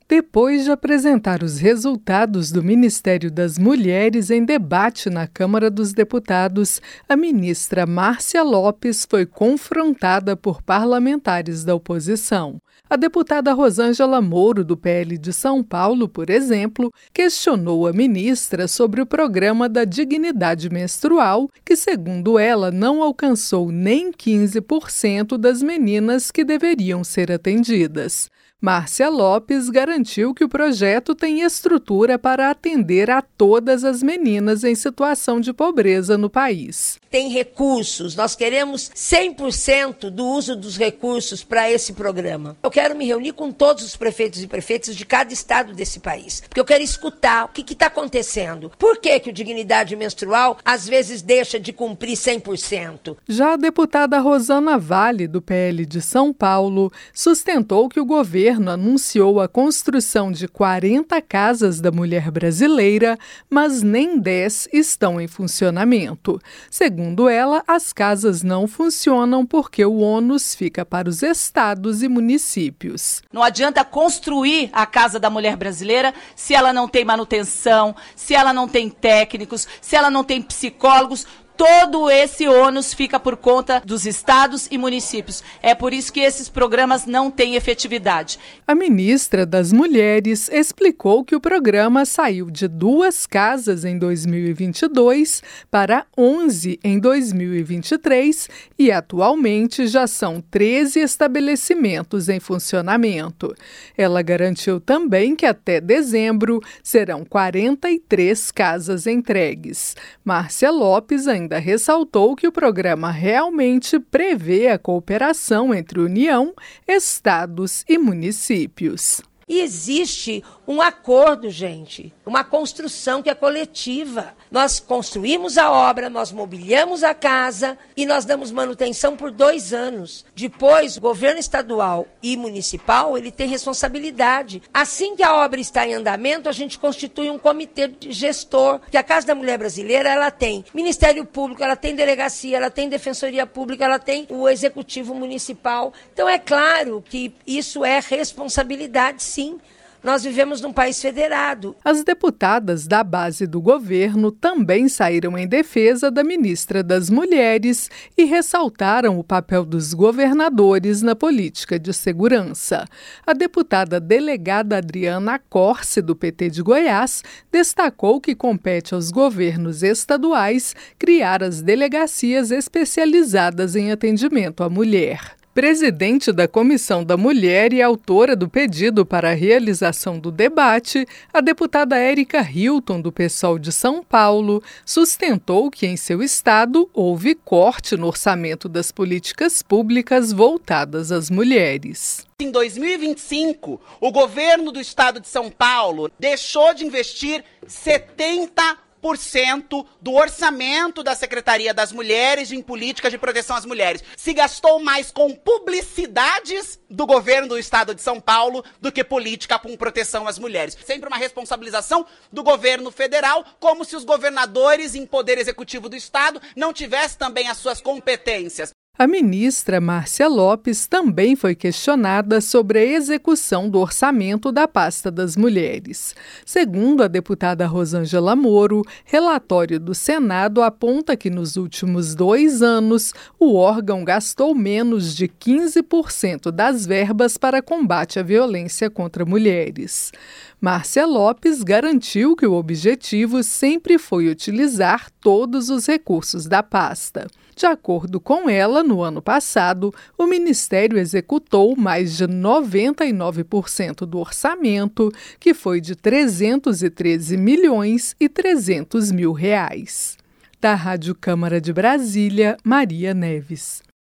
Depois de apresentar os resultados do Ministério das Mulheres em debate na Câmara dos Deputados, a ministra Márcia Lopes foi confrontada por parlamentares da oposição. A deputada Rosângela Moro, do PL de São Paulo, por exemplo, questionou a ministra sobre o programa da dignidade menstrual, que, segundo ela, não alcançou nem 15% das meninas que deveriam ser atendidas. Márcia Lopes garantiu que o projeto tem estrutura para atender a todas as meninas em situação de pobreza no país. Tem recursos, nós queremos 100% do uso dos recursos para esse programa. Eu quero me reunir com todos os prefeitos e prefeitas de cada estado desse país, porque eu quero escutar o que está acontecendo. Por que o Dignidade Menstrual às vezes deixa de cumprir 100%? Já a deputada Rosana Vale, do PL de São Paulo, sustentou que o governo anunciou a construção de 40 casas da mulher brasileira, mas nem 10 estão em funcionamento. Segundo ela, as casas não funcionam porque o ônus fica para os estados e municípios. Não adianta construir a Casa da Mulher Brasileira se ela não tem manutenção, se ela não tem técnicos, se ela não tem psicólogos. Todo esse ônus fica por conta dos estados e municípios. É por isso que esses programas não têm efetividade. A ministra das Mulheres explicou que o programa saiu de 2 casas em 2022 para 11 em 2023 e atualmente já são 13 estabelecimentos em funcionamento. Ela garantiu também que até dezembro serão 43 casas entregues. Márcia Lopes ainda ressaltou que o programa realmente prevê a cooperação entre União, estados e municípios. E existe um acordo, gente, uma construção que é coletiva. Nós construímos a obra, nós mobiliamos a casa e nós damos manutenção por 2 anos. Depois, o governo estadual e municipal, ele tem responsabilidade. Assim que a obra está em andamento, a gente constitui um comitê de gestor, que a Casa da Mulher Brasileira, ela tem Ministério Público, ela tem delegacia, ela tem Defensoria Pública, ela tem o Executivo Municipal. Então, é claro que isso é responsabilidade, sim. Nós vivemos num país federado. As deputadas da base do governo também saíram em defesa da ministra das Mulheres e ressaltaram o papel dos governadores na política de segurança. A deputada delegada Adriana Corse, do PT de Goiás, destacou que compete aos governos estaduais criar as delegacias especializadas em atendimento à mulher. Presidente da Comissão da Mulher e autora do pedido para a realização do debate, a deputada Érica Hilton, do PSOL de São Paulo, sustentou que em seu estado houve corte no orçamento das políticas públicas voltadas às mulheres. Em 2025, o governo do estado de São Paulo deixou de investir 70% do orçamento da Secretaria das Mulheres em políticas de proteção às mulheres. Se gastou mais com publicidades do governo do estado de São Paulo do que política com proteção às mulheres. Sempre uma responsabilização do governo federal, como se os governadores em poder executivo do estado não tivessem também as suas competências. A ministra Márcia Lopes também foi questionada sobre a execução do orçamento da pasta das mulheres. Segundo a deputada Rosângela Moro, relatório do Senado aponta que nos últimos 2 anos o órgão gastou menos de 15% das verbas para combate à violência contra mulheres. Márcia Lopes garantiu que o objetivo sempre foi utilizar todos os recursos da pasta. De acordo com ela, no ano passado, o Ministério executou mais de 99% do orçamento, que foi de R$ 313.300.000. Da Rádio Câmara de Brasília, Maria Neves.